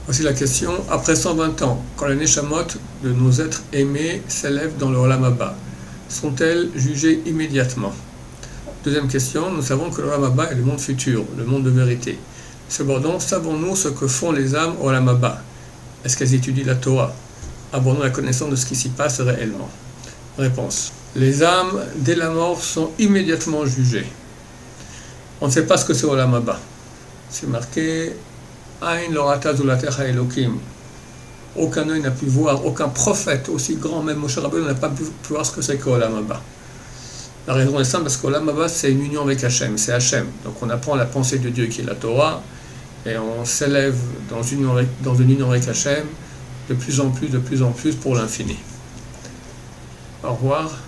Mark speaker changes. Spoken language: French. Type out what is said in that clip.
Speaker 1: Voici la question. Après 120 ans, quand les Neshamot de nos êtres aimés s'élèvent dans le Olam Haba, sont-elles jugées immédiatement? Deuxième question. Nous savons que le Olam Haba est le monde futur, le monde de vérité. Cependant, savons-nous ce que font les âmes au Olam Haba? Est-ce qu'elles étudient la Torah? Avons-nous la connaissance de ce qui s'y passe réellement? Réponse. Les âmes, dès la mort, sont immédiatement jugées. On ne sait pas ce que c'est Olam Haba. C'est marqué Ain lorata zulatecha Elokim. Aucun œil n'a pu voir, aucun prophète aussi grand, même Moshe Rabbeinu n'a pas pu voir ce que c'est qu'Olam Haba. La raison est simple, parce qu'Olam Haba c'est une union avec Hachem, c'est Hachem. Donc on apprend la pensée de Dieu qui est la Torah, et on s'élève dans une union avec Hachem de plus en plus pour l'infini. Au revoir.